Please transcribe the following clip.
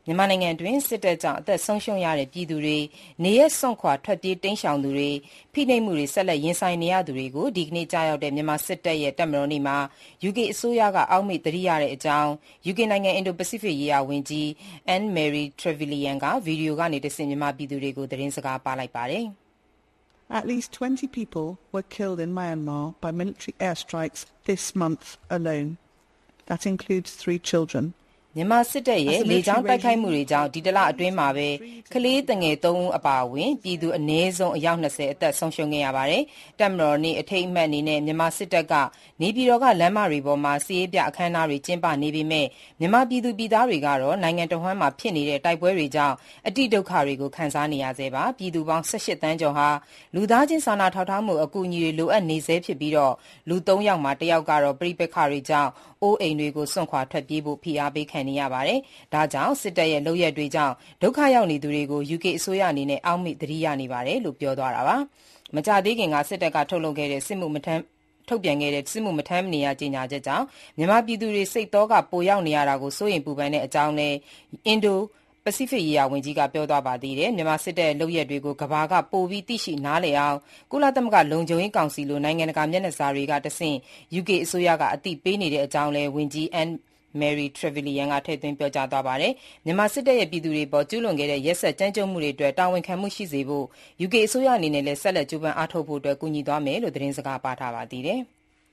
မြန်မာနိုင်ငံတွင်းစစ်တပ်ကြောင့်အသက်ဆုံးရှုံးရတဲ့ပြည်သူတွေ၊နေရပ်စွန့်ခွာထွက်ပြေးတိမ်းရှောင်သူတွေ၊ဖိနှိပ်မှုတွေဆက်လက်ရင်ဆိုင်နေရသူတွေကိုဒီကနေ့ကျရောက်တဲ့မြန်မာစစ်တပ်ရဲ့တပ်မတော်နေ့မှာ UK အစိုးရကအောက်မေ့သတိရတဲ့အကြောင်း UK နိုင်ငံအင်ဒိုပစိဖိတ်ရေးရာဝန်ကြီး Anne-Marie Trevelyan ကဗီဒီယိုကနေတဆင့်မြန်မာပြည်သူတွေကိုသတင်းစကားပါးလိုက်ပါတယ်။ At least 20 people were killed in Myanmar by military airstrikes this month alone. That includes 3 children. မြန်မာစစ်တပ်ရဲ့လေကြောင်းတိုက်ခိုက်မှုတွေကြောင့်ဒီတလအတွင်းမှာပဲကလေးသူငယ်3ဦးအပါအဝင်ပြည်သူအနည်းဆုံးအယောက်20အသက်ဆုံးရှုံးခဲ့ရပါတယ်။တပ်မတော်နေ့အထိမ်းအမှတ်အနေနဲ့မြန်မာစစ်တပ်ကနေပြည်တော်ကလမ်းမတွေပေါ်မှာစစ်ရေးပြအခမ်းအနားတွေကျင်းပနေပေမဲ့မြန်မာပြည်သူပြည်သားတွေကတော့နိုင်ငံတော်လှန်မှာဖြစ်နေတဲ့တိုက်ပွဲတွေကြောင့်အတိဒုက္ခတွေကိုခံစားနေရဆဲပါ။ပြည်သူပေါင်း18သန်းကျော်ဟာလူသားချင်းစာနာထောက်ထားမှုအကူအညီတွေလိုအပ်နေဆဲဖြစ်ပြီးတော့လူ3ယောက်မှာ1ယောက်ကတော့ပဋိပက္ခတွေကြောင့်အိုးအိမ်တွေကိုစွန့်ခွာထွက်ပြေးဖို့ဖိအားပေးခံနေရပါတယ်။ဒါကြောင့်စစ်တပ်ရဲ့လုပ်ရပ်တွေကြောင့်ဒုက္ခရောက်နေသူတွေကို UK အစိုးရအနေနဲ့အောက်မေ့သတိရနေပါတယ်လို့ပြောသွားတာပါ။မကြာသေးခင်ကစစ်တပ်ကထုတ်ပြန်ခဲ့တဲ့စစ်မှုမထမ်းမနေရကြေညာချက်ကြောင့်မြန်မာပြည်သူတွေစိတ်သောကပိုရောက်နေရတာကိုစိုးရိမ်ပူပန်တဲ့အကြောင်းလည်းအင်ဒိုပစိဖိတ်ရေးရာဝန်ကြီးကပြောသွားပါသေးတယ်။မြန်မာစစ်တပ်ရဲ့လုပ်ရပ်တွေကိုကမ္ဘာကပိုပြီးသိရှိနားလည်အောင်ကုလသမဂ္ဂလုံခြုံရေးကောင်စီလိုနိုင်ငံတကာမျက်နှာစာတွေကတဆင့် UK အစိုးရကအသိပေးနေတဲ့အကြောင်းလည်းဝန်ကြီး Anne-Marie Trevelyan ကထည့်သွင်းပြောကြားသွားပါတယ်။မြန်မာစစ်တပ်ရဲ့ပြည်သူတွေအပေါ်ကျူးလွန်ခဲ့တဲ့ရက်စက်ကြမ်းကြုတ်မှုတွေအတွက်တာဝန်ခံမှုရှိစေဖို့ UK အစိုးရအနေနဲ့လည်းဆက်လက်ကြိုးပမ်းအားထုတ်ဖို့ကူညီသွားမယ်လို့သတင်းစကားပါးထားပါသေးတယ်။